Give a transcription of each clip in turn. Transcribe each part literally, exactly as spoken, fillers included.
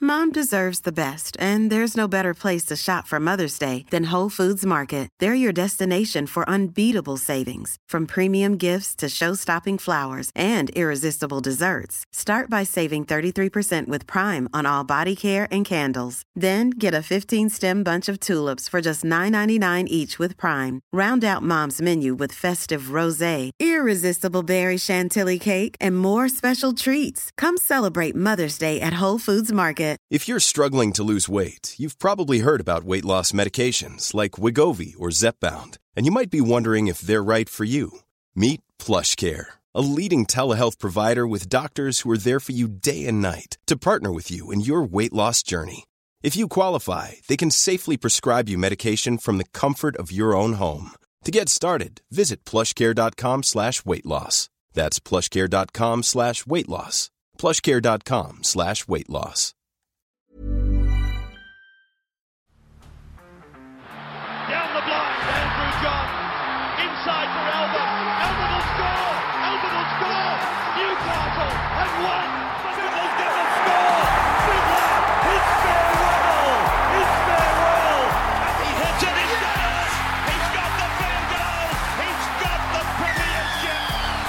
Mom deserves the best, and there's no better place to shop for Mother's Day than Whole Foods Market. They're your destination for unbeatable savings, from premium gifts to show-stopping flowers and irresistible desserts. Start by saving thirty-three percent with Prime on all body care and candles. Then get a fifteen-stem bunch of tulips for just nine ninety-nine each with Prime. Round out Mom's menu with festive rosé, irresistible berry chantilly cake, and more special treats. Come celebrate Mother's Day at Whole Foods Market. If you're struggling to lose weight, you've probably heard about weight loss medications like Wegovy or Zepbound, and you might be wondering if they're right for you. Meet PlushCare, a leading telehealth provider with doctors who are there for you day and night to partner with you in your weight loss journey. If you qualify, they can safely prescribe you medication from the comfort of your own home. To get started, visit plushcare.com slash weight loss. That's plushcare.com slash weight loss. plushcare.com slash weight loss. Down the blind, Andrew John. Inside for Albert. Albert will score. Albert will score. Newcastle have won. Fiddler's going to score. Fiddler, it's farewell. It's farewell. And he hits it. He's got it. He's got the field goal. He's got the premiership.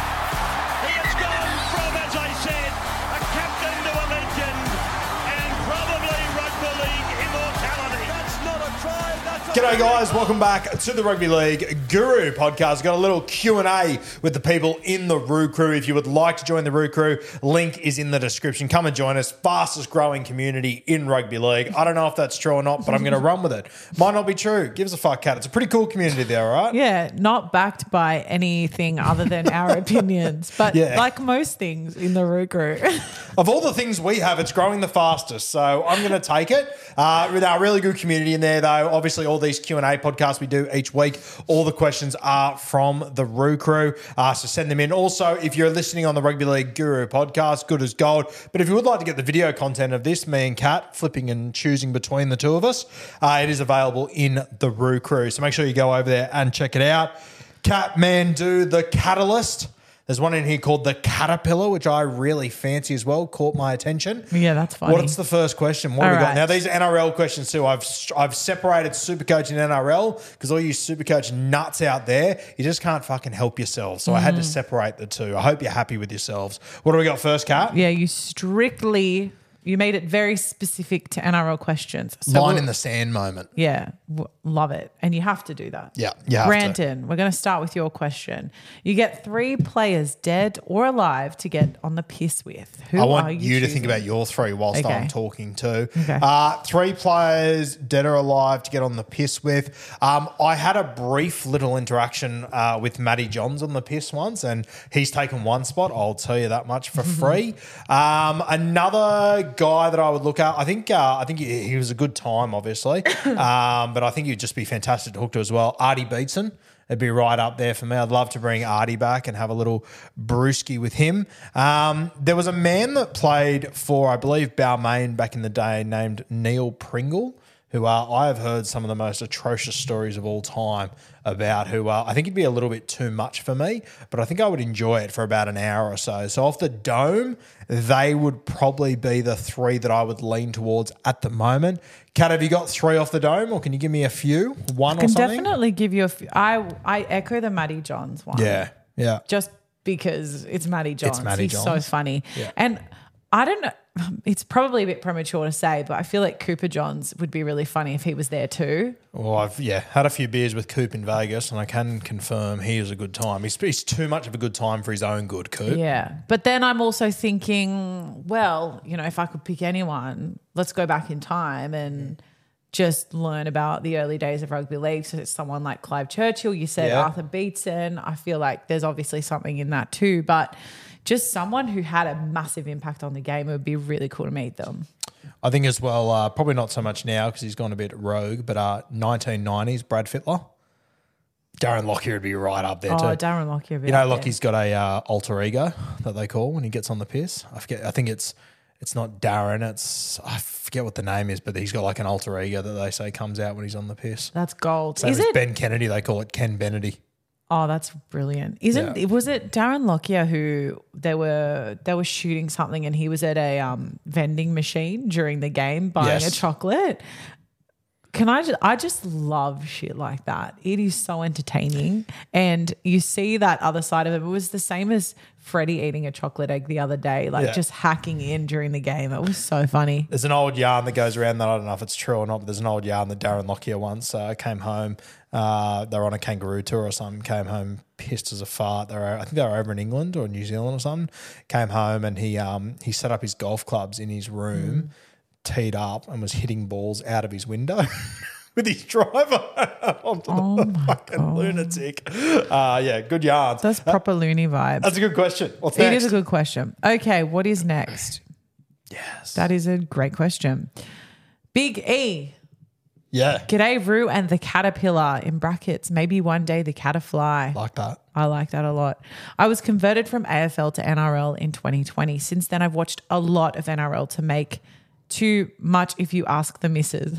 He has gone from, as I said, a captain to a legend, and probably rugby league immortality. That's not a try. That's a G'day guys, welcome back to the Rugby League Guru podcast. Got a little Q and A with the people in the Roo Crew. If you would like to join the Roo Crew, link is in the description. Come and join us. Fastest growing community in rugby league. I don't know if that's true or not, but I'm going to run with it. Might not be true. Give us a fuck, cat. It's a pretty cool community there, all right? Yeah, not backed by anything other than our opinions, but Yeah. like most things in the Roo Crew. Of all the things we have, it's growing the fastest. So I'm going to take it. Uh, with our really good community in there, though, obviously all these Q and A podcasts we do each week, all the questions are from the Roo Crew. Uh, so send them in. Also, if you're listening on the Rugby League Guru podcast, good as gold. But if you would like to get the video content of this, me and Kat flipping and choosing between the two of us, uh, it is available in the Roo Crew. So make sure you go over there and check it out. Cat Man Do the Catalyst. There's one in here called the Caterpillar, which I really fancy as well. Caught my attention. Yeah, that's funny. What's the first question? What have All we got? right. Now, these are N R L questions too. I've I've separated Supercoach and N R L because all you Supercoach nuts out there, you just can't fucking help yourselves. So I had to separate the two. I hope you're happy with yourselves. What do we got first, Kat? Yeah, you strictly, you made it very specific to N R L questions. So Line we'll- in the sand moment. Yeah, w- love it. And you have to do that. Yeah, you have to. Brandon, we're going to start with your question. You get three players, dead or alive, to get on the piss with. Who I want are you, you to choosing? think about your three whilst Okay. I'm talking too. Okay. Uh, three players, dead or alive, to get on the piss with. Um, I had a brief little interaction uh, with Matty Johns on the piss once, and he's taken one spot. I'll tell you that much for free. Um, another guy that I would look at, I think, uh, I think he, he was a good time, obviously, um, but I think he'd just be fantastic to hook to as well. Artie Beetson. It'd be right up there for me. I'd love to bring Artie back and have a little brewski with him. Um, there was a man that played for, I believe, Balmain back in the day named Neil Pringle, who uh, I have heard some of the most atrocious stories of all time about, who uh, I think it'd be a little bit too much for me, but I think I would enjoy it for about an hour or so. So off the dome, they would probably be the three that I would lean towards at the moment. Kat, have you got three off the dome, or can you give me a few? One I can or something? definitely give you a few. I, I echo the Matty Johns one. Yeah, yeah. Just because it's Matty Johns. Matty He's so Johns. funny. Yeah. And I don't know, it's probably a bit premature to say, but I feel like Cooper Johns would be really funny if he was there too. Well, I've yeah had a few beers with Coop in Vegas, and I can confirm he is a good time. He's, he's too much of a good time for his own good, Coop. Yeah. But then I'm also thinking, well, you know, if I could pick anyone, let's go back in time and just learn about the early days of rugby league. So it's someone like Clive Churchill. You said Yeah. Arthur Beetson. I feel like there's obviously something in that too, but just someone who had a massive impact on the game. It would be really cool to meet them. I think as well, uh, probably not so much now because he's gone a bit rogue, but uh, nineteen nineties, Brad Fittler. Darren Lockyer would be right up there Oh, too. Darren Lockyer. You know, Lockie's got a uh, alter ego that they call when he gets on the piss. I forget. I think it's it's not Darren. It's I forget what the name is, but he's got like an alter ego that they say comes out when he's on the piss. That's gold. Same Is as it? Ben Kennedy, they call it Ken Bennedy. Oh, that's brilliant. Isn't Yeah. was it Darren Lockyer who they were they were shooting something and he was at a um, vending machine during the game buying Yes. a chocolate? Can I just I just love shit like that. It is so entertaining. And you see that other side of it. It was the same as Freddie eating a chocolate egg the other day, like Yeah. just hacking in during the game. It was so funny. There's an old yarn that goes around that I don't know if it's true or not, but there's an old yarn that Darren Lockyer once uh, came home. Uh, they were on a kangaroo tour or something. Came home pissed as a fart. They were, I think they were over in England or New Zealand or something. Came home and he um he set up his golf clubs in his room, teed up, and was hitting balls out of his window. With his driver onto Oh the my fucking God. lunatic. Uh, yeah, good yarns. That's proper loony vibes. That's a good question. What's It next? is a good question. Okay, what is next? Yes. That is a great question. Big E. Yeah. G'day, Roo and the caterpillar in brackets. Maybe one day the caterfly. Like that. I like that a lot. I was converted from A F L to N R L in twenty twenty. Since then, I've watched a lot of N R L to make too much if you ask the missus.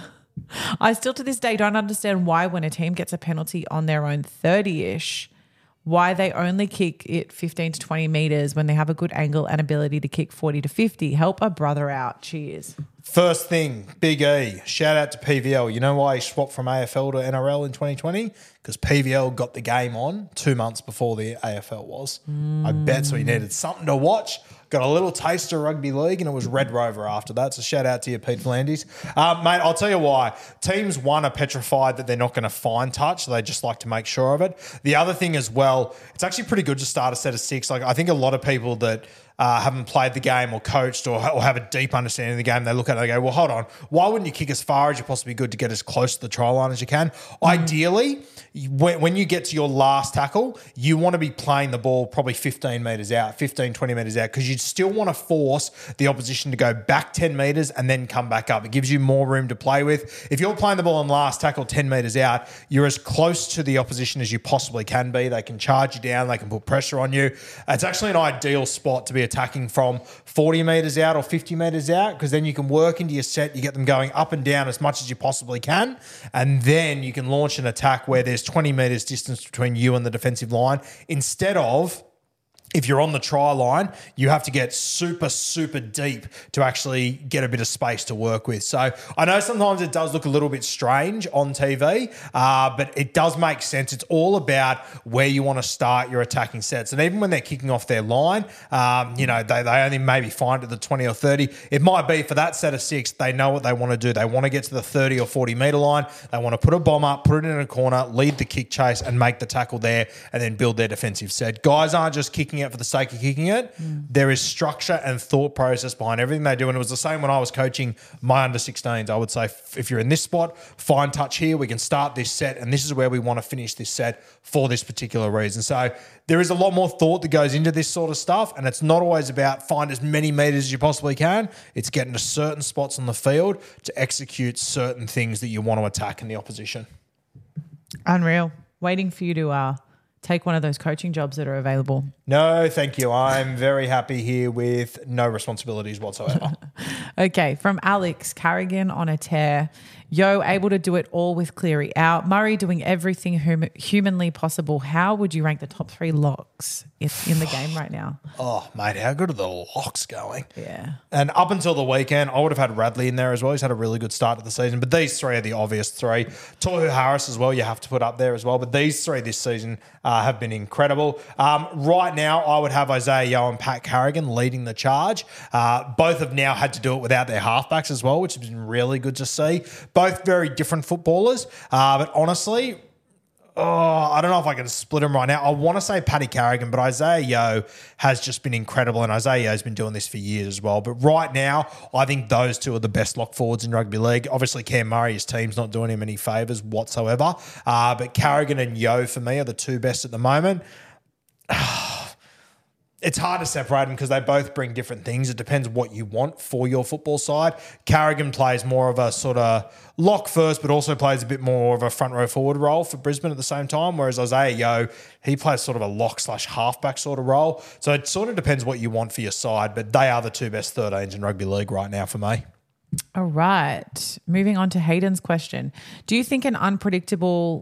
I still to this day don't understand why when a team gets a penalty on their own thirty-ish, why they only kick it fifteen to twenty metres when they have a good angle and ability to kick forty to fifty. Help a brother out. Cheers. First thing, Big E. Shout out to P V L. You know why he swapped from A F L to N R L in twenty twenty? Because P V L got the game on two months before the A F L was. Mm. I bet so he needed something to watch. Got a little taste of rugby league and it was Red Rover after that. So shout out to you, Pete Flanders. Um, mate, I'll tell you why. Teams, one, are petrified that they're not going to find touch. So they just like to make sure of it. The other thing as well, it's actually pretty good to start a set of six. Like I think a lot of people that Uh, haven't played the game or coached or, or have a deep understanding of the game, they look at it and they go, well, hold on, why wouldn't you kick as far as you possibly could to get as close to the try line as you can? Mm. Ideally, when, when you get to your last tackle, you want to be playing the ball probably fifteen metres out, fifteen, twenty metres out, because you still want to force the opposition to go back ten metres and then come back up. It gives you more room to play with. If you're playing the ball on last tackle ten metres out, you're as close to the opposition as you possibly can be. They can charge you down. They can put pressure on you. It's actually an ideal spot to be attacking from forty metres out or fifty metres out, because then you can work into your set, you get them going up and down as much as you possibly can, and then you can launch an attack where there's twenty metres distance between you and the defensive line, instead of, if you're on the try line, you have to get super, super deep to actually get a bit of space to work with. So I know sometimes it does look a little bit strange on T V, uh, but it does make sense. It's all about where you want to start your attacking sets. And even when they're kicking off their line, um, you know, they, they only maybe find it at the twenty or thirty. It might be for that set of six, they know what they want to do. They want to get to the thirty or forty metre line. They want to put a bomb up, put it in a corner, lead the kick chase and make the tackle there and then build their defensive set. Guys aren't just kicking it for the sake of kicking it. Mm. There is structure and thought process behind everything they do. And it was the same when I was coaching my under sixteens. I would say, if you're in this spot, find touch here. We can start this set. And this is where we want to finish this set for this particular reason. So there is a lot more thought that goes into this sort of stuff. And it's not always about find as many meters as you possibly can. It's getting to certain spots on the field to execute certain things that you want to attack in the opposition. Unreal. Waiting for you to uh, take one of those coaching jobs that are available. No, thank you. I'm very happy here with no responsibilities whatsoever. Okay, from Alex, Carrigan on a tear. Yo, able to do it all with Cleary out. Murray doing everything hum- humanly possible. How would you rank the top three locks if in the game right now? Oh, mate, how good are the locks going? Yeah. And up until the weekend, I would have had Radley in there as well. He's had a really good start to the season. But these three are the obvious three. Tohu Harris as well, you have to put up there as well. But these three this season uh, have been incredible. Um, right now, I would have Isaiah Yeo and Pat Carrigan leading the charge. Uh, both have now had to do it without their halfbacks as well, which has been really good to see. Both very different footballers. Uh, but honestly, oh, I don't know if I can split them right now. I want to say Paddy Carrigan, but Isaiah Yeo has just been incredible, and Isaiah Yeo's been doing this for years as well. But right now, I think those two are the best lock forwards in rugby league. Obviously, Cam Murray, his team's not doing him any favours whatsoever. Uh, but Carrigan and Yeo, for me, are the two best at the moment. It's hard to separate them because they both bring different things. It depends what you want for your football side. Carrigan plays more of a sort of lock first, but also plays a bit more of a front row forward role for Brisbane at the same time, whereas Isaiah Yeo, he plays sort of a lock slash halfback sort of role. So it sort of depends what you want for your side, but they are the two best thirteens in rugby league right now for me. All right. Moving on to Hayden's question. Do you think an unpredictable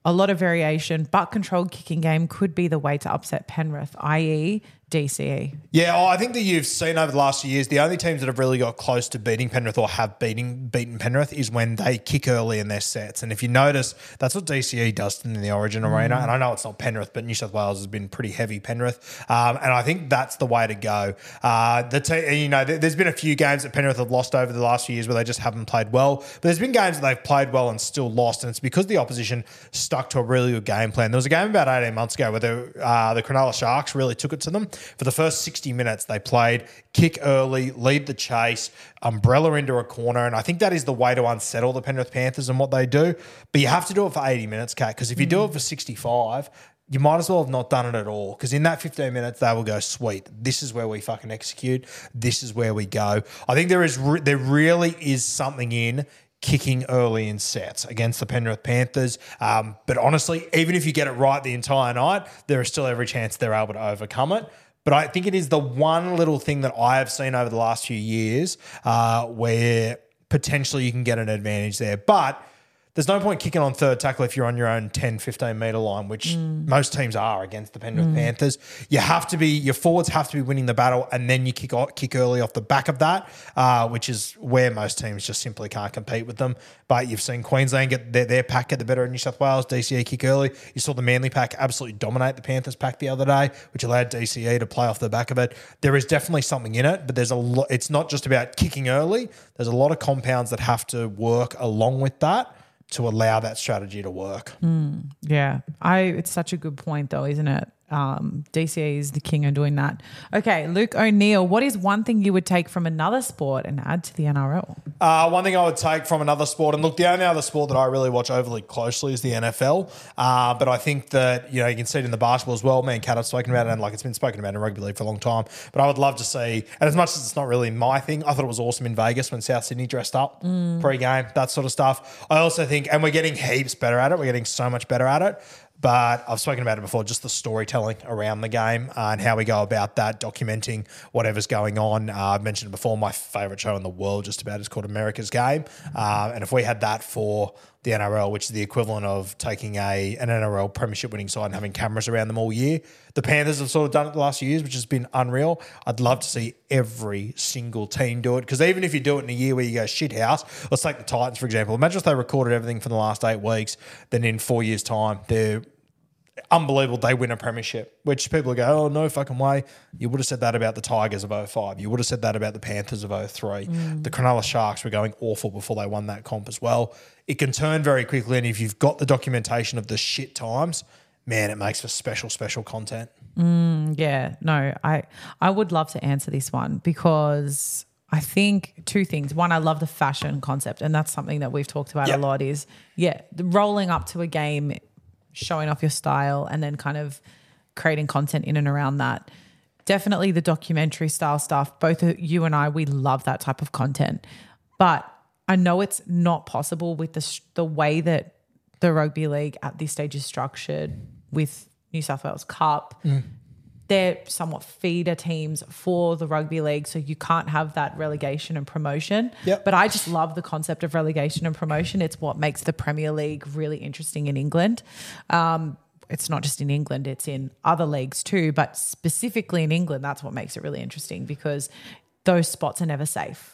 a lot of variation, but controlled kicking game could be the way to upset Penrith, that is. D C E. Yeah, oh, I think that you've seen over the last few years, the only teams that have really got close to beating Penrith or have beating, beaten Penrith is when they kick early in their sets. And if you notice, that's what D C E does in the Origin mm. Arena. And I know it's not Penrith, but New South Wales has been pretty heavy Penrith. Um, and I think that's the way to go. Uh, the te- you know, th- there's been a few games that Penrith have lost over the last few years where they just haven't played well. But there's been games that they've played well and still lost. And it's because the opposition stuck to a really good game plan. There was a game about eighteen months ago where the, uh, the Cronulla Sharks really took it to them. For the first sixty minutes, they played kick early, lead the chase, umbrella into a corner, and I think that is the way to unsettle the Penrith Panthers and what they do. But you have to do it for eighty minutes, Kat, because if you mm. do it for sixty-five, you might as well have not done it at all, because in that fifteen minutes, they will go, sweet, this is where we fucking execute. This is where we go. I think there is re- there really is something in kicking early in sets against the Penrith Panthers. Um, but honestly, even if you get it right the entire night, there is still every chance they're able to overcome it. But I think it is the one little thing that I have seen over the last few years uh, where potentially you can get an advantage there. But there's no point kicking on third tackle if you're on your own ten, fifteen metre line, which mm. most teams are against the Penrith mm. Panthers. You have to be, your forwards have to be winning the battle, and then you kick kick early off the back of that, uh, which is where most teams just simply can't compete with them. But you've seen Queensland get their, their pack get the better of New South Wales, D C E kick early. You saw the Manly pack absolutely dominate the Panthers pack the other day, which allowed D C E to play off the back of it. There is definitely something in it, but there's a lot. It's not just about kicking early. There's a lot of compounds that have to work along with that to allow that strategy to work. Mm, yeah. I. It's such a good point though, isn't it? Um, D C A is the king of doing that. Okay, Luke O'Neill, what is one thing you would take from another sport and add to the N R L? Uh, one thing I would take from another sport, and look, the only other sport that I really watch overly closely is the N F L. Uh, but I think that, you know, you can see it in the basketball as well. Me and Kat have spoken about it, and like it's been spoken about in rugby league for a long time. But I would love to see, and as much as it's not really my thing, I thought it was awesome in Vegas when South Sydney dressed up mm. pre-game, that sort of stuff. I also think, and we're getting heaps better at it. We're getting so much better at it. But I've spoken about it before, just the storytelling around the game uh, and how we go about that, documenting whatever's going on. Uh, I've mentioned it before, my favourite show in the world just about is called America's Game. Uh, and if we had that for the N R L, which is the equivalent of taking a an N R L premiership winning side and having cameras around them all year, the Panthers have sort of done it the last few years, which has been unreal. I'd love to see every single team do it, because even if you do it in a year where you go shit house, let's take the Titans, for example. Imagine if they recorded everything for the last eight weeks, then in four years' time, they're unbelievable, they win a premiership, which people go, oh, no fucking way. You would have said that about the Tigers of oh five. You would have said that about the Panthers of oh three. Mm. The Cronulla Sharks were going awful before they won that comp as well. It can turn very quickly, and if you've got the documentation of the shit times, man, it makes for special, special content. Mm, yeah, no, I I would love to answer this one, because I think two things. One, I love the fashion concept, and that's something that we've talked about yep. a lot is, yeah, the rolling up to a game, showing off your style, and then kind of creating content in and around that. Definitely the documentary style stuff. Both you and I, we love that type of content. But I know it's not possible with the the way that the rugby league at this stage is structured with New South Wales Cup. Mm. They're somewhat feeder teams for the rugby league, so you can't have that relegation and promotion. Yep. But I just love the concept of relegation and promotion. It's what makes the Premier League really interesting in England. Um, it's not just in England, it's in other leagues too, but specifically in England, that's what makes it really interesting, because those spots are never safe.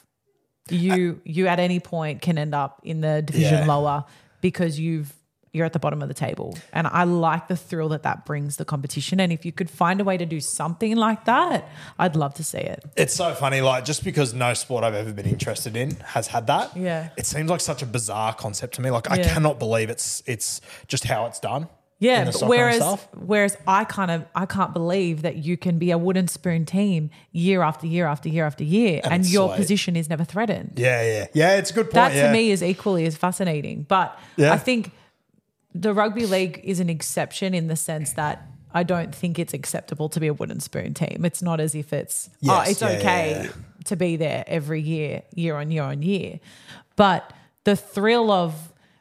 You you at any point can end up in the division yeah. lower because you've you're at the bottom of the table. And I like the thrill that that brings the competition. And if you could find a way to do something like that, I'd love to see it. It's so funny, like just because no sport I've ever been interested in has had that, yeah, it seems like such a bizarre concept to me. Like yeah. I cannot believe it's it's just how it's done. Yeah, but whereas whereas I kind of I can't believe that you can be a wooden spoon team year after year after year after year, and, and your sweet. position is never threatened. Yeah, yeah, yeah. It's a good point. That yeah. to me is equally as fascinating. But yeah. I think the rugby league is an exception in the sense that I don't think it's acceptable to be a wooden spoon team. It's not as if it's yes, oh, it's yeah, okay yeah, yeah. to be there every year, year on year on year. But the thrill of,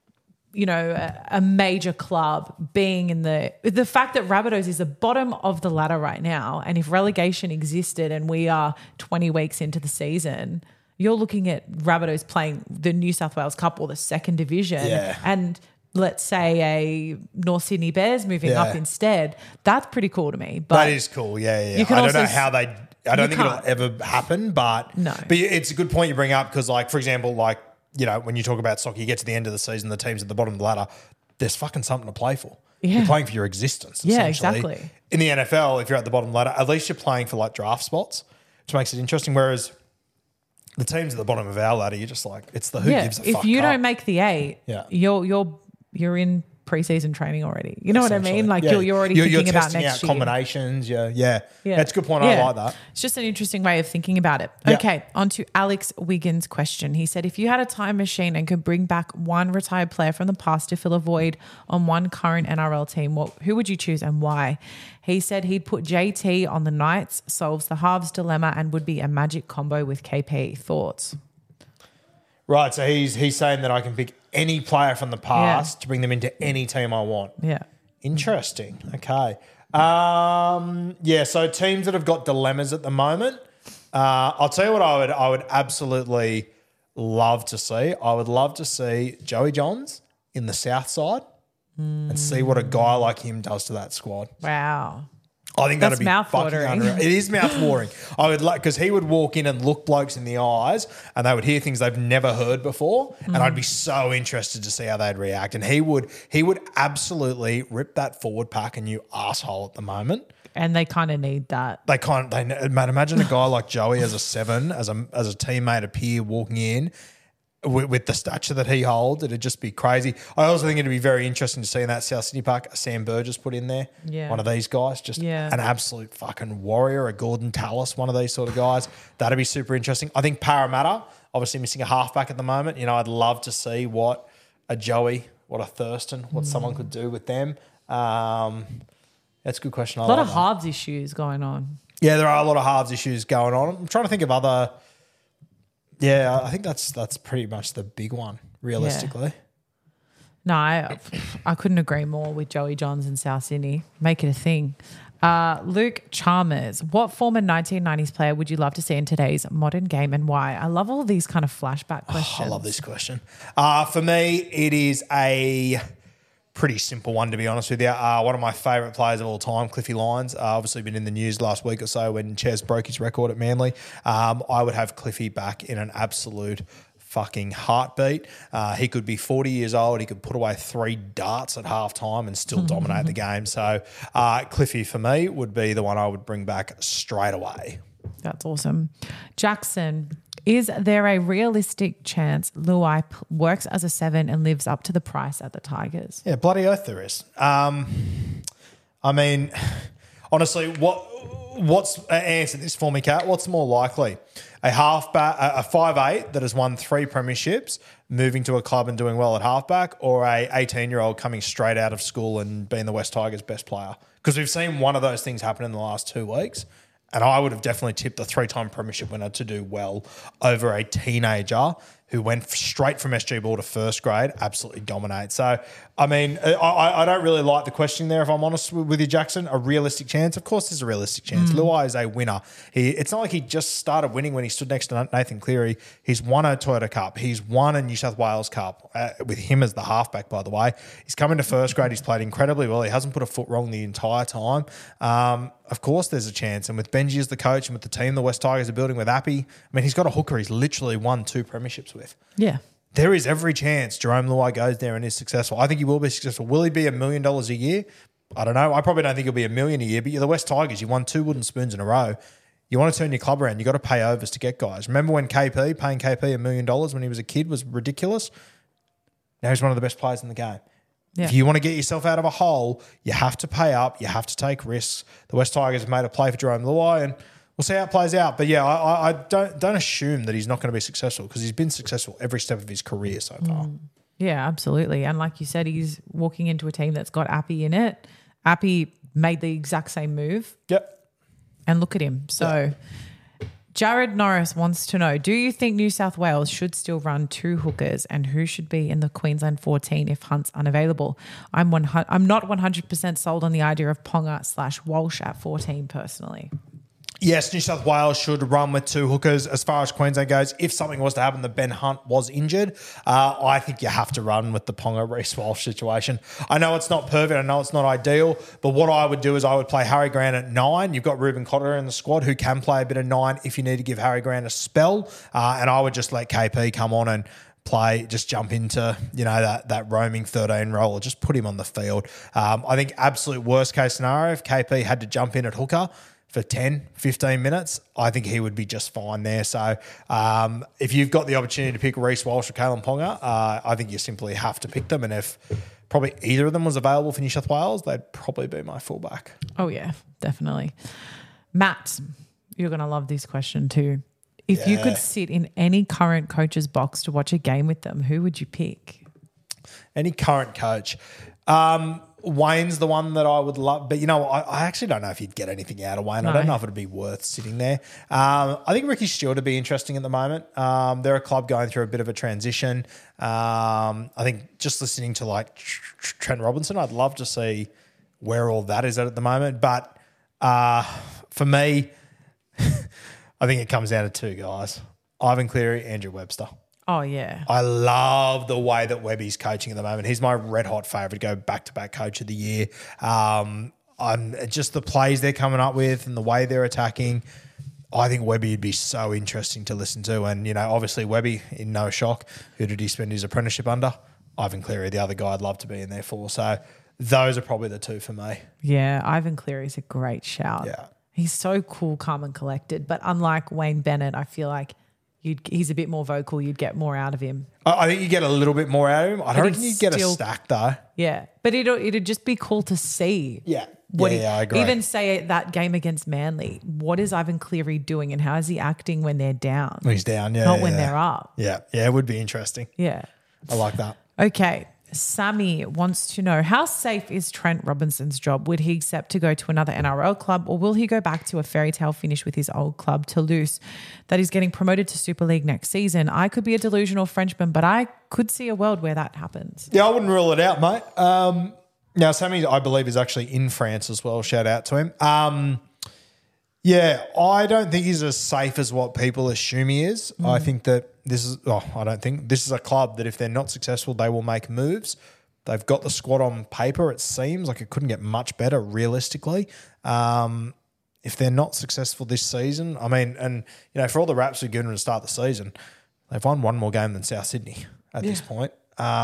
you know, a, a major club being in the the fact that Rabbitohs is the bottom of the ladder right now, and if relegation existed and we are twenty weeks into the season, you're looking at Rabbitohs playing the New South Wales Cup or the second division, yeah. and let's say, a North Sydney Bears moving Yeah. up instead. That's pretty cool to me. But That is cool. Yeah, yeah. You can I don't also know s- how they. I don't you think can't. it'll ever happen, but No. But it's a good point you bring up because, like, for example, like you know, when you talk about soccer, you get to the end of the season, the teams at the bottom of the ladder, there's fucking something to play for. Yeah. You're playing for your existence. Yeah, essentially. exactly. In the N F L, if you're at the bottom of the ladder, at least you're playing for like draft spots, which makes it interesting. Whereas the teams at the bottom of our ladder, you're just like, it's the who yeah, gives a if fuck. you cup. don't make the eight, Yeah. you're you're you're in preseason training already. You know what I mean? Essentially. Like Yeah. you're, you're already you're, thinking you're about testing next out year. combinations. Yeah, yeah, Yeah. That's a good point. I Yeah. like that. It's just an interesting way of thinking about it. Yeah. Okay, on to Alex Wiggins' question. He said, if you had a time machine and could bring back one retired player from the past to fill a void on one current N R L team, what, who would you choose and why? He said he'd put J T on the Knights, solves the halves dilemma, and would be a magic combo with K P. Thoughts? Right, so he's he's saying that I can pick any player from the past to bring them into any team I want. Yeah. Interesting. Okay. Um, yeah, so teams that have got dilemmas at the moment, uh, I'll tell you what I would I would absolutely love to see. I would love to see Joey Johns in the South Side and see what a guy like him does to that squad. Wow. I think That's that'd be fucking mouthwatering. unreal. It is mouth-watering. I would like because he would walk in and look blokes in the eyes, and they would hear things they've never heard before, and I'd be so interested to see how they'd react. And he would he would absolutely rip that forward pack a new asshole at the moment. And they kind of need that. They can't. They man, imagine a guy like Joey as a seven, as a as a teammate, a peer walking in. With, with the stature that he holds, it'd just be crazy. I also think it'd be very interesting to see in that South Sydney Park a Sam Burgess put in there. Yeah. One of these guys, just Yeah. an absolute fucking warrior, a Gordon Tallis, one of these sort of guys. That'd be super interesting. I think Parramatta, obviously missing a halfback at the moment. You know, I'd love to see what a Joey, what a Thurston, what someone could do with them. Um, that's a good question. I A lot like of that. halves issues going on. Yeah, there are a lot of halves issues going on. I'm trying to think of other. Yeah, I think that's that's pretty much the big one, realistically. No, I, I couldn't agree more with Joey Johns and South Sydney. Make it a thing. Uh, Luke Chalmers, what former nineteen nineties player would you love to see in today's modern game and why? I love all these kind of flashback questions. I love this question. Uh, for me, it is a pretty simple one, to be honest with you. Uh, one of my favourite players of all time, Cliffy Lyons, uh, obviously been in the news last week or so when Ches broke his record at Manly. Um, I would have Cliffy back in an absolute fucking heartbeat. Uh, he could be forty years old. He could put away three darts at halftime and still dominate the game. So uh, Cliffy, for me, would be the one I would bring back straight away. That's awesome. Jackson, is there a realistic chance Luai p- works as a seven and lives up to the price at the Tigers? Yeah, bloody oath there is. Um, I mean, honestly, what what's uh, answer this for me, Kat? What's more likely, a halfback, a a five eight that has won three premierships, moving to a club and doing well at halfback, or a eighteen year old coming straight out of school and being the West Tigers' best player? Because we've seen one of those things happen in the last two weeks. And I would have definitely tipped the three-time premiership winner to do well over a teenager who went straight from S G ball to first grade, absolutely dominate. So, I mean, I, I don't really like the question there, if I'm honest with you, Jackson. A realistic chance? Of course there's a realistic chance. Mm. Luai is a winner. He, it's not like he just started winning when he stood next to Nathan Cleary. He's won a Toyota Cup. He's won a New South Wales Cup, uh, with him as the halfback, by the way. He's come into first grade. He's played incredibly well. He hasn't put a foot wrong the entire time. Um, of course there's a chance. And with Benji as the coach and with the team the West Tigers are building with Appy, I mean, he's got a hooker he's literally won two premierships with. Yeah. There is every chance Jerome Luai goes there and is successful. I think he will be successful. Will he be a million dollars a year? I don't know. I probably don't think he'll be a million a year, but you're the West Tigers. You won two wooden spoons in a row. You want to turn your club around. You've got to pay overs to get guys. Remember when K P, paying K P a million dollars when he was a kid was ridiculous? Now he's one of the best players in the game. Yeah. If you want to get yourself out of a hole, you have to pay up. You have to take risks. The West Tigers have made a play for Jerome Luai, and we'll see how it plays out. But yeah, I, I don't don't assume that he's not going to be successful, because he's been successful every step of his career so far. Mm. Yeah, absolutely. And like you said, he's walking into a team that's got Appy in it. Appy made the exact same move. Yep. And look at him. So Jared Norris wants to know, do you think New South Wales should still run two hookers, and who should be in the Queensland fourteen if Hunt's unavailable? I'm one, I'm not one hundred percent sold on the idea of Ponga slash Walsh at fourteen personally. yes, New South Wales should run with two hookers. As far as Queensland goes, if something was to happen that Ben Hunt was injured, uh, I think you have to run with the Ponga Reece Walsh situation. I know it's not perfect. I know it's not ideal. But what I would do is I would play Harry Grant at nine. You've got Ruben Cotter in the squad who can play a bit of nine if you need to give Harry Grant a spell. Uh, and I would just let K P come on and play, just jump into, you know, that that roaming thirteen role or just put him on the field. Um, I think absolute worst case scenario, if K P had to jump in at hooker for ten, fifteen minutes, I think he would be just fine there. So um, if you've got the opportunity to pick Reece Walsh or Kalen Ponga, uh, I think you simply have to pick them. And if probably either of them was available for New South Wales, they'd probably be my fullback. Oh, yeah, definitely. Matt, you're going to love this question too. If Yeah. you could sit in any current coach's box to watch a game with them, who would you pick? Any current coach. Um, Wayne's the one that I would love, but you know, I, I actually don't know if you'd get anything out of Wayne. I No. don't know if it'd be worth sitting there. Um, I think Ricky Stewart would be interesting at the moment. Um, they're a club going through a bit of a transition. Um, I think just listening to like Trent Robinson, I'd love to see where all that is at at the moment. But uh, for me, I think it comes down to two guys: Ivan Cleary, Andrew Webster. Oh, yeah. I love the way that Webby's coaching at the moment. He's my red hot favourite to go back-to-back coach of the year. Um, I'm just the plays they're coming up with and the way they're attacking. I think Webby would be so interesting to listen to. And, you know, obviously Webby, in no shock, who did he spend his apprenticeship under? Ivan Cleary, the other guy I'd love to be in there for. So those are probably the two for me. Yeah, Ivan Cleary's a great shout. Yeah. He's so cool, calm and collected. But unlike Wayne Bennett, I feel like You'd, he's a bit more vocal. You'd get more out of him. I, I think you get a little bit more out of him. I don't But reckon he's you'd get still- a stack, though. Yeah. But it'd, it'd just be cool to see. Yeah. What yeah, he- yeah, I agree. Even say that game against Manly, what is Ivan Cleary doing and how is he acting when they're down? When he's down, yeah. Not yeah, when yeah. they're up. Yeah, yeah, it would be interesting. Yeah. I like that. Okay. Sammy wants to know, how safe is Trent Robinson's job? Would he accept to go to another N R L club or will he go back to a fairy tale finish with his old club, Toulouse, that is getting promoted to Super League next season? I could be a delusional Frenchman, but I could see a world where that happens. Yeah, I wouldn't rule it out, mate. Um, now, Sammy, I believe, is actually in France as well. Shout out to him. Um, yeah, I don't think he's as safe as what people assume he is. I think that this is, oh, I don't think, this is a club that if they're not successful, they will make moves. They've got the squad on paper, it seems like it couldn't get much better realistically. Um, if they're not successful this season, I mean, and, you know, for all the raps we've given them to start the season, they've won one more game than South Sydney at this point.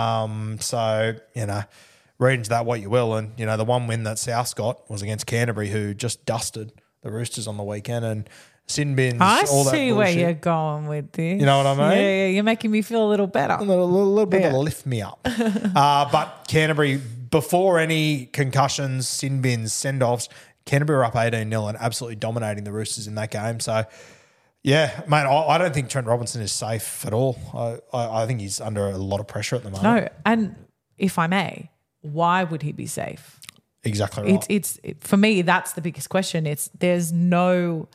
Um, so, you know, read into that what you will. And, you know, the one win that South's got was against Canterbury, who just dusted the Roosters on the weekend. And sin bins, I all that see where bullshit. you're going with this. You know what I mean? Yeah, yeah, you're making me feel a little better. A little, little, little bit Yeah. of a lift me up. uh, but Canterbury, before any concussions, sin bins, send-offs, Canterbury were up eighteen nil and absolutely dominating the Roosters in that game. So, yeah, mate, I, I don't think Trent Robinson is safe at all. I, I, I think he's under a lot of pressure at the moment. No, and if I may, why would he be safe? Exactly right. It's it's it, for me, that's the biggest question. It's there's no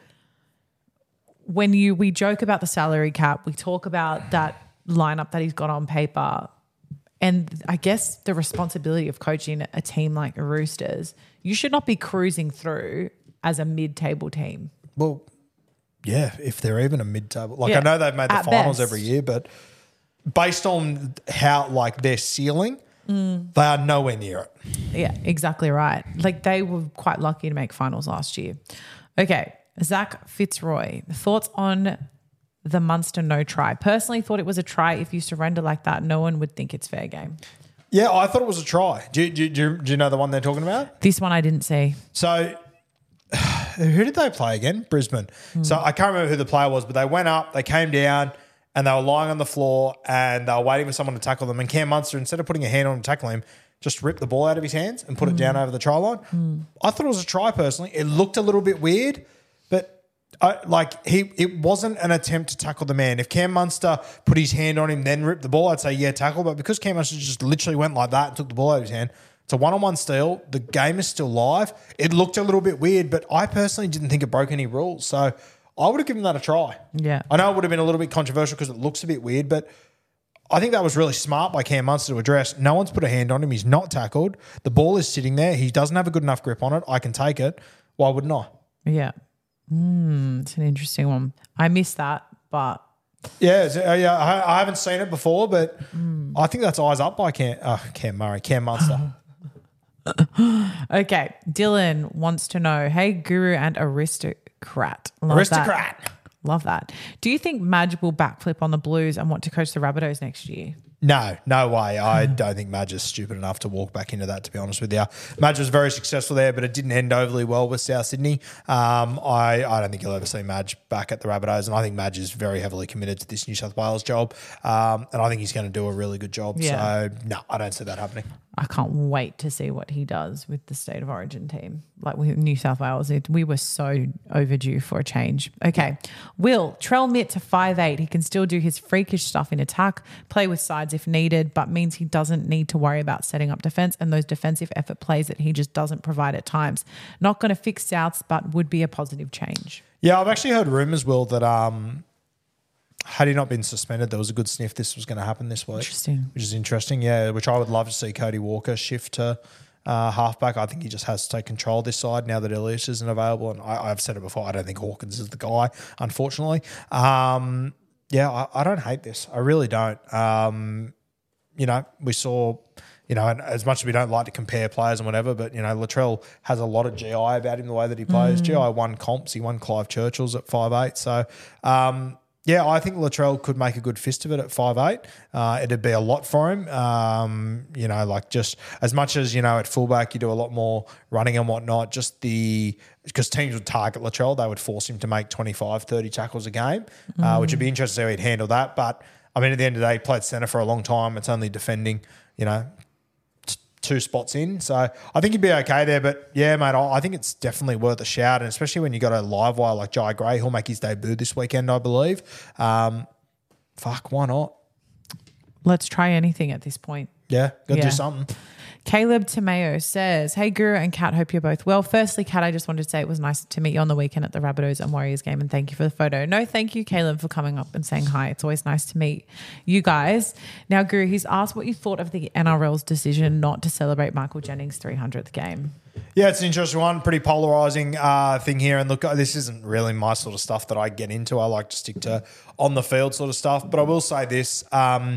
when you we joke about the salary cap, we talk about that lineup that he's got on paper, and I guess the responsibility of coaching a team like the Roosters, you should not be cruising through as a mid-table team. Well, yeah, if they're even a mid-table. Like, Yeah, I know they've made the at finals best. every year, but based on how, like, their ceiling, Mm. they are nowhere near it. Yeah, exactly right. Like they were quite lucky to make finals last year. Okay, Zach Fitzroy, thoughts on the Munster no try? Personally thought it was a try. If you surrender like that, no one would think it's fair game. Yeah, I thought it was a try. Do, you- do, you- do, you- do you know the one they're talking about? This one I didn't see. So, who did they play again? Brisbane. So, I can't remember who the player was, but they went up, they came down, and they were lying on the floor, and they were waiting for someone to tackle them. And Cam Munster, instead of putting a hand on him to tackle him, just ripped the ball out of his hands and put it down over the try line. I thought it was a try personally. It looked a little bit weird, but I, like he, it wasn't an attempt to tackle the man. If Cam Munster put his hand on him, then ripped the ball, I'd say yeah, tackle. But because Cam Munster just literally went like that and took the ball out of his hand, it's a one-on-one steal. The game is still live. It looked a little bit weird, but I personally didn't think it broke any rules. So I would have given that a try. Yeah. I know it would have been a little bit controversial because it looks a bit weird, but I think that was really smart by Cam Munster to address. No one's put a hand on him. He's not tackled. The ball is sitting there. He doesn't have a good enough grip on it. I can take it. Why wouldn't I? Yeah. Mm, it's an interesting one. I missed that, but Yeah, is it- uh, yeah. I, I haven't seen it before, but I think that's Eyes Up by Cam, uh, Cam Murray, Cam Munster. okay. Dylan wants to know, hey, Guru and Aristocrat. Love Aristocrat. That. Love that. Do you think Madge will backflip on the Blues and want to coach the Rabbitohs next year? No, no way. I don't think Madge is stupid enough to walk back into that, to be honest with you. Madge was very successful there, but it didn't end overly well with South Sydney. Um, I, I don't think you'll ever see Madge back at the Rabbitohs, and I think Madge is very heavily committed to this New South Wales job, um, and I think he's going to do a really good job. Yeah. So, no, I don't see that happening. I can't wait to see what he does with the State of Origin team. Like with New South Wales, it, we were so overdue for a change. Okay. Will, Trell Mitt to five eight. He can still do his freakish stuff in attack, play with sides if needed, but means he doesn't need to worry about setting up defence and those defensive effort plays that he just doesn't provide at times. Not going to fix Souths, but would be a positive change. Yeah, I've actually heard rumours, Will, that um, had he not been suspended, there was a good sniff this was going to happen this week. Interesting. Which is interesting, yeah, which I would love to see Cody Walker shift to uh, halfback. I think he just has to take control of this side now that Elias isn't available. And I, I've said it before, I don't think Hawkins is the guy, unfortunately. Um, yeah, I, I don't hate this. I really don't. Um, you know, we saw... You know, and as much as we don't like to compare players and whatever, but, you know, Latrell has a lot of G I about him, the way that he plays. Mm. G I won comps. He won Clive Churchill's at five eight. So, um, yeah, I think Latrell could make a good fist of it at five eight. Uh, it'd be a lot for him. Um, you know, like just as much as, you know, at fullback you do a lot more running and whatnot, just the – because teams would target Latrell, they would force him to make twenty-five, thirty tackles a game, mm. uh, which would be interesting to see how he'd handle that. But, I mean, at the end of the day, he played centre for a long time. It's only defending, you know, two spots in. So I think he'd be okay there. But, yeah, mate, I think it's definitely worth a shout, and especially when you got a live wire like Jai Gray. He'll make his debut this weekend, I believe. Um, fuck, why not? Let's try anything at this point. Yeah, got to Yeah. do something. Caleb Tomeo says, hey, Guru and Kat, hope you're both well. Firstly, Kat, I just wanted to say it was nice to meet you on the weekend at the Rabbitohs and Warriors game, and thank you for the photo. No, thank you, Caleb, for coming up and saying hi. It's always nice to meet you guys. Now, Guru, he's asked what you thought of the N R L's decision not to celebrate Michael Jennings' three hundredth game. Yeah, it's an interesting one. Pretty polarising uh, thing here. And look, this isn't really my sort of stuff that I get into. I like to stick to on the field sort of stuff. But I will say this. Um,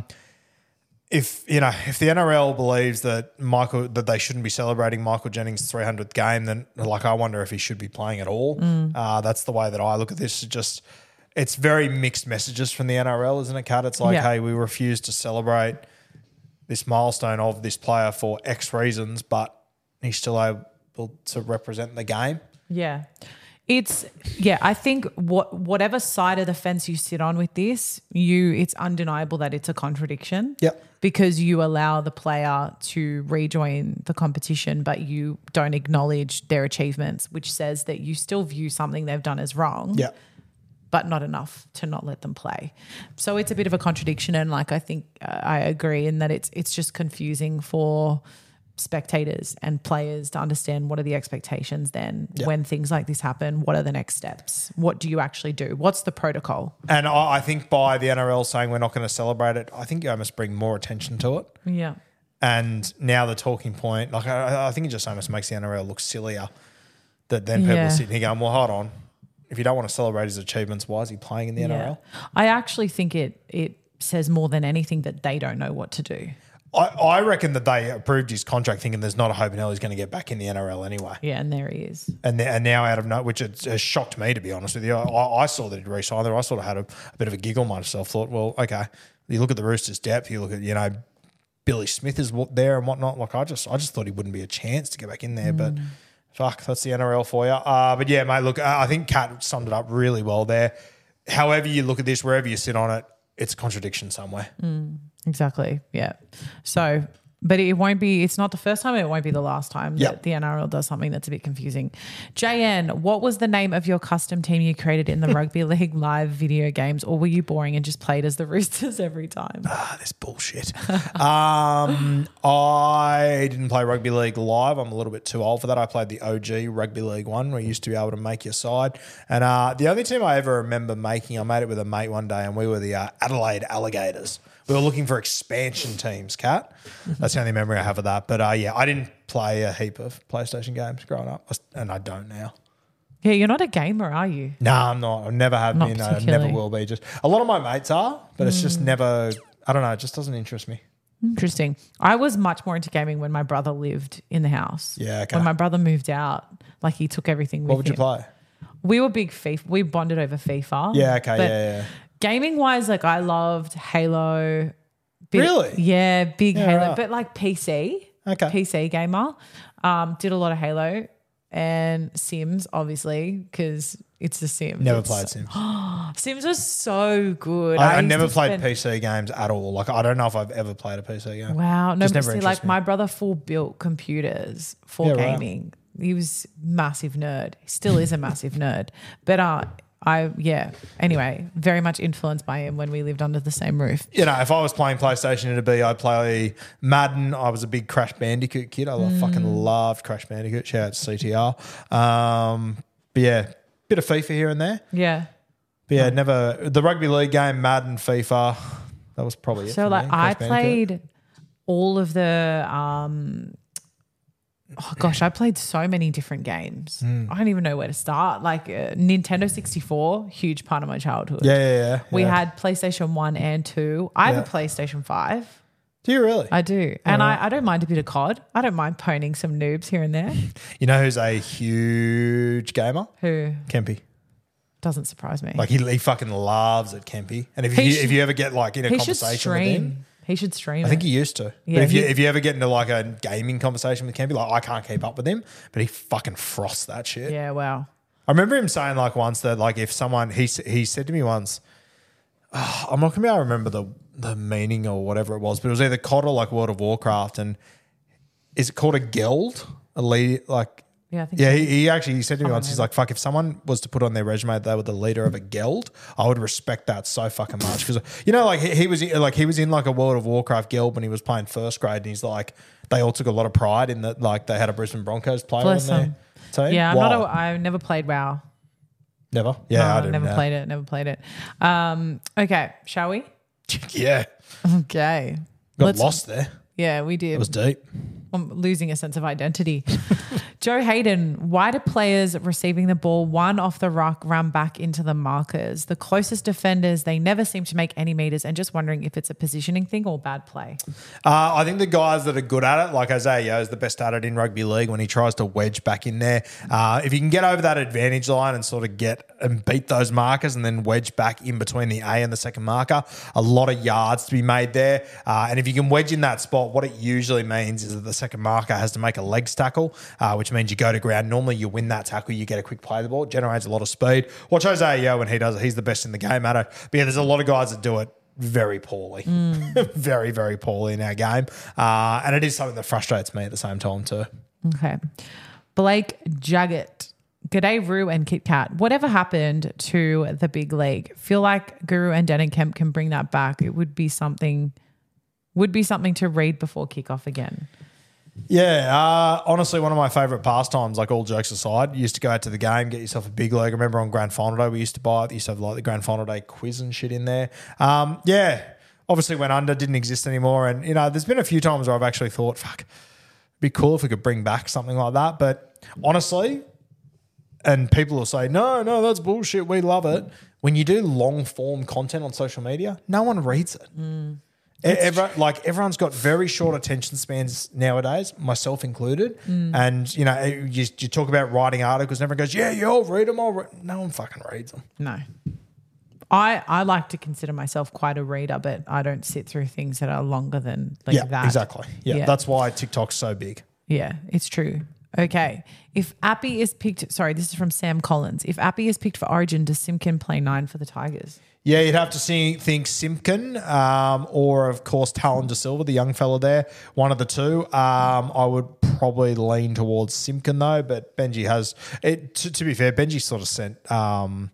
If you know, if the N R L believes that Michael that they shouldn't be celebrating Michael Jennings' three hundredth game, then like I wonder if he should be playing at all. Mm. Uh, that's the way that I look at this. It just it's very mixed messages from the N R L, isn't it, Kat? It's like, yeah. hey, we refuse to celebrate this milestone of this player for X reasons, but he's still able to represent the game. Yeah. It's yeah, I think what whatever side of the fence you sit on with this, you it's undeniable that it's a contradiction. Yep. Because you allow the player to rejoin the competition, but you don't acknowledge their achievements, which says that you still view something they've done as wrong. Yeah. But not enough to not let them play. So it's a bit of a contradiction, and like I think uh, I agree in that it's it's just confusing for spectators and players to understand what are the expectations then yeah. when things like this happen. What are the next steps? What do you actually do? What's the protocol? And I, I think by the N R L saying we're not going to celebrate it, I think you almost bring more attention to it. Yeah. And now the talking point, like I, I think it just almost makes the N R L look sillier. That then people Yeah. are sitting here going, well, hold on. If you don't want to celebrate his achievements, why is he playing in the N R L? I actually think it it says more than anything that they don't know what to do. I, I reckon that they approved his contract thinking there's not a hope in hell he's going to get back in the N R L anyway. Yeah, and there he is. And, the, and now out of no, which it, has shocked me, to be honest with you. I, I saw that he'd re-signed there. I sort of had a, a bit of a giggle myself. Thought, well, okay, you look at the Roosters' depth. You look at, you know, Billy Smith is there and whatnot. Like I just, I just thought he wouldn't be a chance to get back in there. Mm. But fuck, that's the N R L for you. Uh, but yeah, mate, look, I think Kat summed it up really well there. However you look at this, wherever you sit on it, it's a contradiction somewhere. Mm, exactly. Yeah. So. But it won't be, it's not the first time, it won't be the last time yep. that the N R L does something that's a bit confusing. J N, what was the name of your custom team you created in the Rugby League live video games, or were you boring and just played as the Roosters every time? Ah, this bullshit. um, I didn't play Rugby League live. I'm a little bit too old for that. I played the O G Rugby League one where you used to be able to make your side. And uh, the only team I ever remember making, I made it with a mate one day, and we were the uh, Adelaide Alligators. We were looking for expansion teams, Kat. That's the only memory I have of that. But uh, yeah, I didn't play a heap of PlayStation games growing up, and I don't now. Yeah, you're not a gamer, are you? No, I'm not. I never have Not been. I never particularly. will be. Just a lot of my mates are, but it's just never. I don't know. It just doesn't interest me. Interesting. I was much more into gaming when my brother lived in the house. Yeah, okay. When my brother moved out, like he took everything with him. What would you play? We were big FIFA. We bonded over FIFA. Yeah, okay, But yeah, yeah. Gaming wise, like I loved Halo. Bit- Really? Yeah, big Yeah, Halo. right. But like P C. Okay. P C gamer. Um, did a lot of Halo and Sims, obviously, because it's the Sims. Never It's- played Sims. Sims was so good. I, I used never to played spend- P C games at all. Like I don't know if I've ever played a P C game. Wow. No, Just but never see, interested like me. my brother full built computers for Yeah, right. gaming. He was massive nerd. He still is a massive nerd. But uh I yeah. Anyway, very much influenced by him when we lived under the same roof. You know, if I was playing PlayStation, it'd be I'd play Madden. I was a big Crash Bandicoot kid. I Mm. fucking loved Crash Bandicoot. Shout out to C T R. Um, but yeah, bit of FIFA here and there. Yeah. But yeah, never the rugby league game, Madden, FIFA. That was probably it. So for like me, I Crash Bandicoot. played all of the um oh gosh, I played so many different games. Hmm. I don't even know where to start. Like uh, Nintendo sixty-four, huge part of my childhood. Yeah, yeah, yeah. We yeah. had PlayStation one and two. I have Yeah. a PlayStation five. Do you really? I do. And I, I don't mind a bit of C O D. I don't mind poning some noobs here and there. You know who's a huge gamer? Who Kempy. doesn't surprise me. Like he, he fucking loves it, Kempy. And if He you should- if you ever get like in a he should conversation with him, stream. He should stream. I think it. he used to. Yeah, but if you he- if you ever get into like a gaming conversation with Kempy, like I can't keep up with him, but he fucking frosts that shit. Yeah, wow. I remember him saying like once that like if someone he s- he said to me once, oh, I'm not gonna be able to remember the the meaning or whatever it was, but it was either C O D or like World of Warcraft, and is it called a guild? A lead like. Yeah, I think Yeah, so. he, he actually he said to me Oh, once, he's maybe. like, "Fuck, if someone was to put on their resume that they were the leader of a guild, I would respect that so fucking much." Because you know, like he, he was in- like he was in like a World of Warcraft guild when he was playing first grade, and he's like, they all took a lot of pride in that. Like they had a Brisbane Broncos player Bless on them. their team. Yeah, I'm Wow. not a, I never played WoW. never. Yeah, No, I I've didn't. never know. played it. Never played it. Um, okay, shall we? Yeah, Okay. got Let's- lost there. Yeah, we did. It was deep. I'm losing a sense of identity. Joe Hayden, why do players receiving the ball one off the ruck run back into the markers? The closest defenders, they never seem to make any meters, and just wondering if it's a positioning thing or bad play. Uh, I think the guys that are good at it, like Isaiah Yeo is the best at it in rugby league when he tries to wedge back in there. Uh, if you can get over that advantage line and sort of get and beat those markers and then wedge back in between the A and the second marker, a lot of yards to be made there. Uh, and if you can wedge in that spot, what it usually means is that the second marker has to make a legs tackle, uh, which means you go to ground. Normally you win that tackle, you get a quick play of the ball. It generates a lot of speed. Watch Isaiah Yeo when he does it. He's the best in the game at it. But yeah, there's a lot of guys that do it very poorly. very, very poorly in our game. Uh, and it is something that frustrates me at the same time too. Okay. Blake Jaggett. G'day, Roo and Kit Kat. Whatever happened to the big league? Feel like Guru and Dennekamp can bring that back. It would be something would be something to read before kickoff again. Yeah, uh, honestly, one of my favourite pastimes, like all jokes aside, you used to go out to the game, get yourself a big league. I remember on Grand Final Day, we used to buy it. We used to have like the Grand Final Day quiz and shit in there. Um, yeah, obviously went under, didn't exist anymore. And, you know, there's been a few times where I've actually thought, fuck, it'd be cool if we could bring back something like that. But honestly, and people will say, no, no, that's bullshit. We love it. When you do long form content on social media, no one reads it. Mm. Every, like everyone's got very short attention spans nowadays, myself included. Mm. And, you know, you, you talk about writing articles and everyone goes, yeah, yeah, I'll read them. I'll read. No one fucking reads them. No. I, I like to consider myself quite a reader, but I don't sit through things that are longer than like yeah, that. exactly. Yeah, Yeah. that's why TikTok's so big. Yeah, it's true. Okay. If Appy is picked, sorry, this is from Sam Collins. If Appy is picked for Origin, does Simpkin play nine for the Tigers? Yeah, you'd have to see, think Simpkin um, or, of course, Talon De Silva, the young fella there, one of the two. Um, I would probably lean towards Simpkin, though, but Benji has it, – to, to be fair, Benji sort of sent um,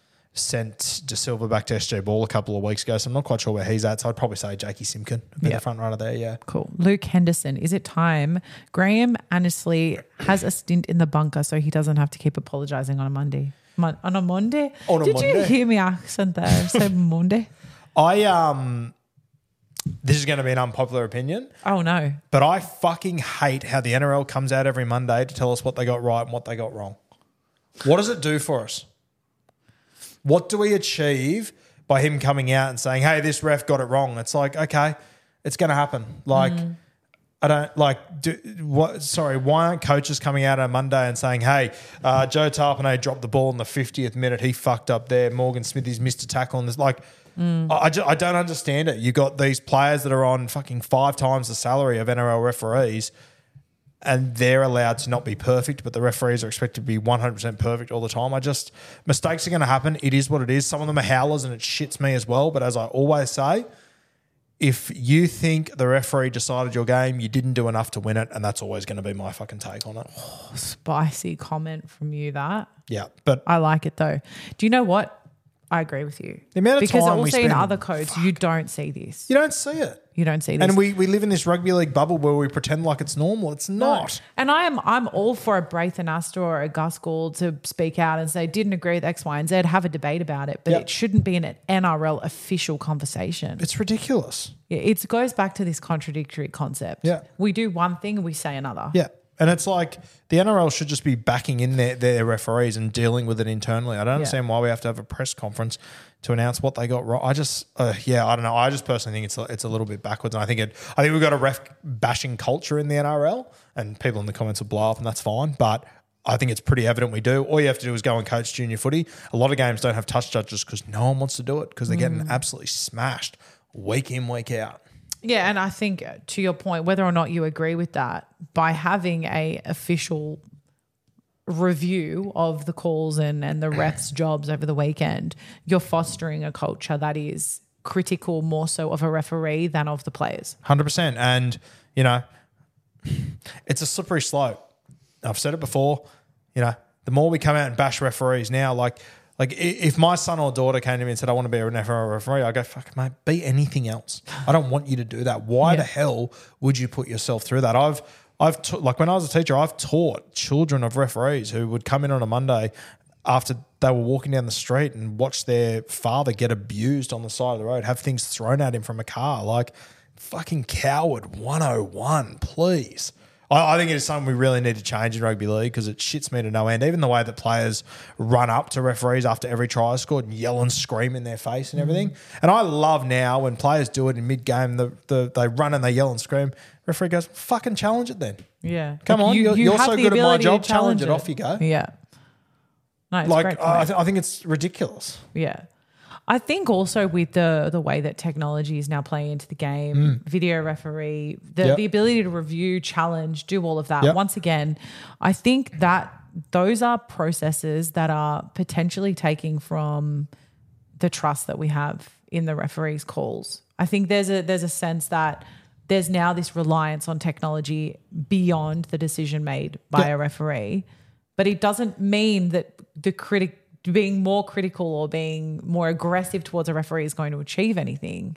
sent De Silva back to S G Ball a couple of weeks ago, so I'm not quite sure where he's at, so I'd probably say Jakey Simpkin, a bit Yeah. the front runner there, yeah. Cool. Luke Henderson, is it time? Graham Annesley has a stint in the bunker so he doesn't have to keep apologising on a Monday. Mon- on a Monday? On a Did you Monday. hear me accent there? I said Monday. I um, this is going to be an unpopular opinion, Oh, no. but I fucking hate how the N R L comes out every Monday to tell us what they got right and what they got wrong. What does it do for us? What do we achieve by him coming out and saying, hey, this ref got it wrong? It's like, okay, it's going to happen. Like, mm. I don't like, do, what? Sorry, why aren't coaches coming out on Monday and saying, hey, uh, Joe Tarpanay dropped the ball in the fiftieth minute. He fucked up there. Morgan Smithies missed a tackle on this. Like, mm. I, I, just, I don't understand it. You got these players that are on fucking five times the salary of N R L referees, and they're allowed to not be perfect, but the referees are expected to be one hundred percent perfect all the time. I just, mistakes are going to happen. It is what it is. Some of them are howlers and it shits me as well. But as I always say, if you think the referee decided your game, you didn't do enough to win it, and that's always going to be my fucking take on it. Oh, spicy comment from you, that. Yeah, but I like it though. Do you know what? I agree with you. The amount of because time also we spend, in other codes, fuck. you don't see this. You don't see it. You don't see this. And we, we live in this rugby league bubble where we pretend like it's normal. It's not. No. And I am I'm all for a Braithen Astor or a Gus Gould to speak out and say, didn't agree with X, Y, and Z, have a debate about it. But yep. it shouldn't be an N R L official conversation. It's ridiculous. Yeah, it goes back to this contradictory concept. Yeah. We do one thing and we say another. Yeah. And it's like the N R L should just be backing in their, their referees and dealing with it internally. I don't understand yeah. why we have to have a press conference to announce what they got wrong. I just, uh, yeah, I don't know. I just personally think it's a, it's a little bit backwards. And I think it, I think we've got a ref bashing culture in the N R L, and people in the comments will blow up, and that's fine. But I think it's pretty evident we do. All you have to do is go and coach junior footy. A lot of games don't have touch judges because no one wants to do it because they're mm. getting absolutely smashed week in, week out. Yeah, and I think to your point, whether or not you agree with that, by having a official review of the calls and, and the refs' jobs over the weekend, you're fostering a culture that is critical more so of a referee than of the players. one hundred percent. And, you know, it's a slippery slope. I've said it before, you know, the more we come out and bash referees now, like – Like if my son or daughter came to me and said, I want to be an N R L referee, I go, fuck, mate, be anything else. I don't want you to do that. Why yeah. the hell would you put yourself through that? I've, I've ta- like when I was a teacher, I've taught children of referees who would come in on a Monday after they were walking down the street and watch their father get abused on the side of the road, have things thrown at him from a car. Like, fucking coward one oh one, please. I think it is something we really need to change in rugby league because it shits me to no end. Even the way that players run up to referees after every try is scored and yell and scream in their face and everything. Mm-hmm. And I love now when players do it in mid-game, the, the, they run and they yell and scream. Referee goes, fucking challenge it then. Yeah. Come like on, you, you're, you you're so good at my job, challenge, challenge it. it. Off you go. Yeah. No, it's like, great I, th- I think it's ridiculous. Yeah. I think also with the the way that technology is now playing into the game, mm. video referee, the, yep. the ability to review, challenge, do all of that. Yep. Once again, I think that those are processes that are potentially taking from the trust that we have in the referees' calls. I think there's a there's a sense that there's now this reliance on technology beyond the decision made by yep. a referee, but it doesn't mean that the critic being more critical or being more aggressive towards a referee is going to achieve anything.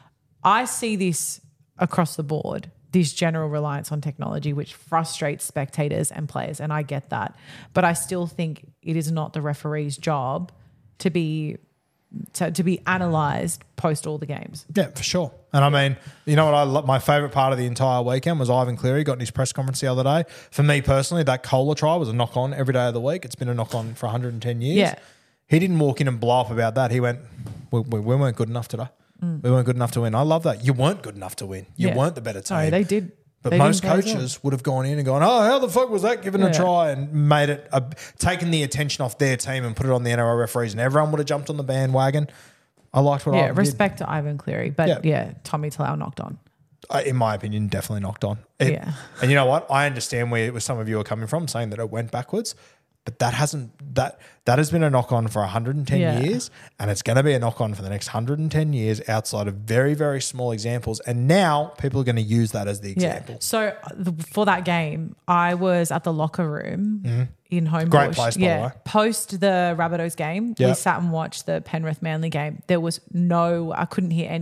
I see this across the board, this general reliance on technology, which frustrates spectators and players, and I get that. But I still think it is not the referee's job to be to, to be analysed post all the games. Yeah, for sure. And I mean, you know what I love? My favourite part of the entire weekend was Ivan Cleary got in his press conference the other day. For me personally, that Kohler try was a knock-on every day of the week. It's been a knock-on for one hundred ten years. Yeah. He didn't walk in and blow up about that. He went, we, we, we weren't good enough today. Mm. We weren't good enough to win. I love that. You weren't good enough to win. You yeah. weren't the better team. Sorry, they did. But they most coaches would have gone in and gone, oh, how the fuck was that given yeah. a try, and made it, a, taken the attention off their team and put it on the N R L referees, and everyone would have jumped on the bandwagon. I liked what yeah, I did. respect to Ivan Cleary, but yeah, yeah Tommy Talau knocked on. Uh, in my opinion, definitely knocked on. It, yeah. And you know what? I understand where, where some of you are coming from, saying that it went backwards, but that hasn't that that has been a knock on for one hundred ten yeah. years, and it's going to be a knock on for the next one hundred ten years outside of very, very small examples. And now people are going to use that as the example. Yeah. So the, for that game, I was at the locker room mm-hmm. in Homebush. Great place, by yeah. the way. Post the Rabbitohs game, yep. we sat and watched the Penrith Manly game. There was no, I couldn't hear any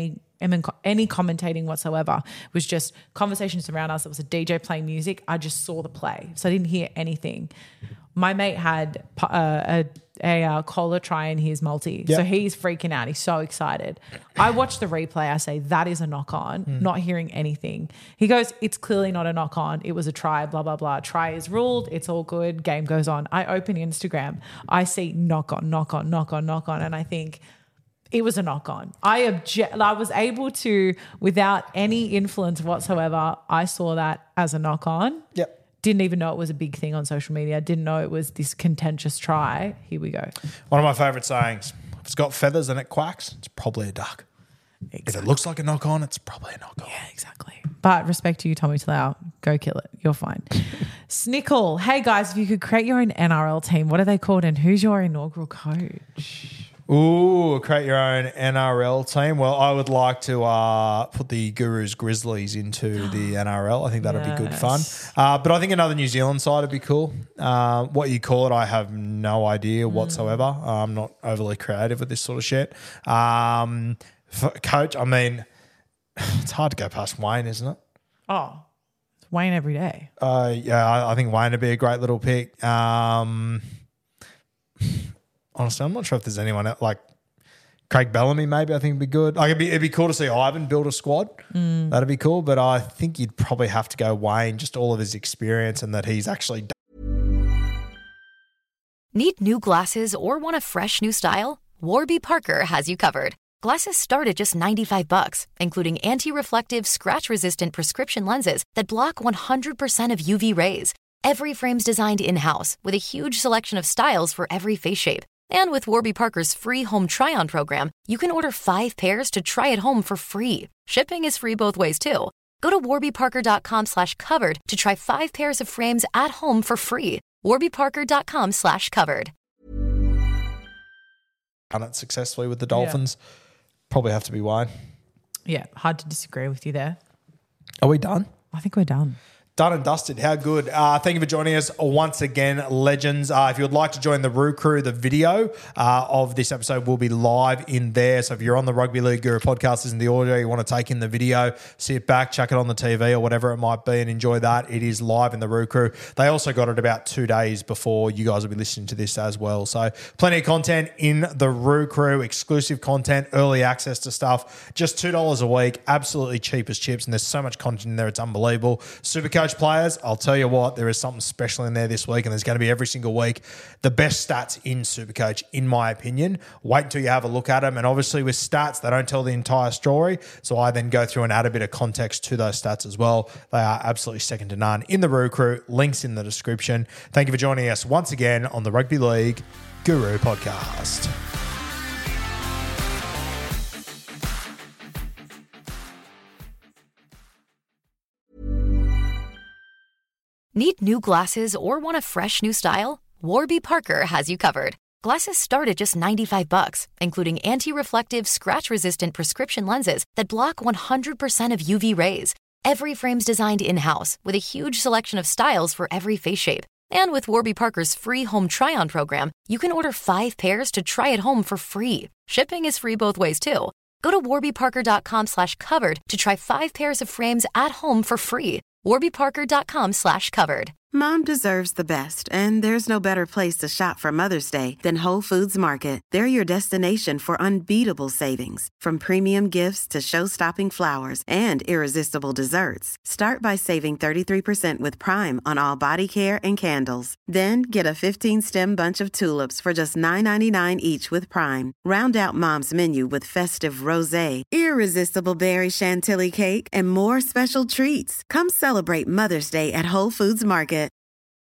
and then co- any commentating whatsoever. It was just conversations around us. It was a D J playing music. I just saw the play, so I didn't hear anything. My mate had uh, a, a, a cola try in his multi. Yep. So he's freaking out. He's so excited. I watched the replay. I say, that is a knock on, mm. not hearing anything. He goes, it's clearly not a knock on. It was a try, blah, blah, blah. Try is ruled. It's all good. Game goes on. I open Instagram. I see knock on, knock on, knock on, knock on. And I think it was a knock on. I object. I was able to, without any influence whatsoever, I saw that as a knock on. Yep. Didn't even know it was a big thing on social media. Didn't know it was this contentious try. Here we go. One of my favourite sayings, if it's got feathers and it quacks, it's probably a duck. Exactly. If it looks like a knock on, it's probably a knock on. Yeah, exactly. But respect to you, Tommy Talau. Go kill it. You're fine. Snickle. Hey, guys, if you could create your own N R L team, what are they called and who's your inaugural coach? Ooh, create your own N R L team. Well, I would like to uh, put the Gurus Grizzlies into the N R L. I think that would yes. be good fun. Uh, but I think another New Zealand side would be cool. Uh, what you call it, I have no idea whatsoever. Mm. I'm not overly creative with this sort of shit. Um, for coach, I mean, it's hard to go past Wayne, isn't it? Oh, it's Wayne every day. Uh, yeah, I, I think Wayne would be a great little pick. Um Honestly, I'm not sure if there's anyone else, like Craig Bellamy maybe I think would be good. Like it'd be, it'd be cool to see Ivan build a squad. Mm. That'd be cool. But I think you'd probably have to go Wayne, just all of his experience and that he's actually done. Need new glasses or want a fresh new style? Warby Parker has you covered. Glasses start at just ninety-five bucks, including anti-reflective, scratch-resistant prescription lenses that block one hundred percent of U V rays. Every frame's designed in-house with a huge selection of styles for every face shape. And with Warby Parker's free home try-on program, you can order five pairs to try at home for free. Shipping is free both ways, too. Go to warbyparker.com slash covered to try five pairs of frames at home for free. warbyparker.com slash covered. Done it successfully with the Dolphins. Yeah. Probably have to be Wayne. Yeah, hard to disagree with you there. Are we done? I think we're done. Done and dusted. How good. Uh, thank you for joining us once again, legends. Uh, if you would like to join the Roo Crew, the video uh, of this episode will be live in there. So if you're on the Rugby League Guru podcast, isn't the audio, you want to take in the video, sit back, chuck it on the T V or whatever it might be and enjoy that. It is live in the Roo Crew. They also got it about two days before you guys will be listening to this as well. So plenty of content in the Roo Crew, exclusive content, early access to stuff. Just two dollars a week, absolutely cheap as chips. And there's so much content in there, it's unbelievable. Supercoach players, I'll tell you what, there is something special in there this week and there's going to be every single week the best stats in Supercoach, in my opinion. Wait until you have a look at them. And obviously with stats, they don't tell the entire story. So I then go through and add a bit of context to those stats as well. They are absolutely second to none in the Roo Crew. Links in the description. Thank you for joining us once again on the Rugby League Guru podcast. Need new glasses or want a fresh new style? Warby Parker has you covered. Glasses start at just ninety-five bucks, including anti-reflective, scratch-resistant prescription lenses that block one hundred percent of U V rays. Every frame's designed in-house with a huge selection of styles for every face shape. And with Warby Parker's free home try-on program, you can order five pairs to try at home for free. Shipping is free both ways, too. Go to warbyparker.com slash covered to try five pairs of frames at home for free. warbyparker.com slash covered. Mom deserves the best, and there's no better place to shop for Mother's Day than Whole Foods Market. They're your destination for unbeatable savings, from premium gifts to show-stopping flowers and irresistible desserts. Start by saving thirty-three percent with Prime on all body care and candles. Then get a fifteen-stem bunch of tulips for just nine ninety-nine each with Prime. Round out Mom's menu with festive rosé, irresistible berry chantilly cake, and more special treats. Come celebrate Mother's Day at Whole Foods Market.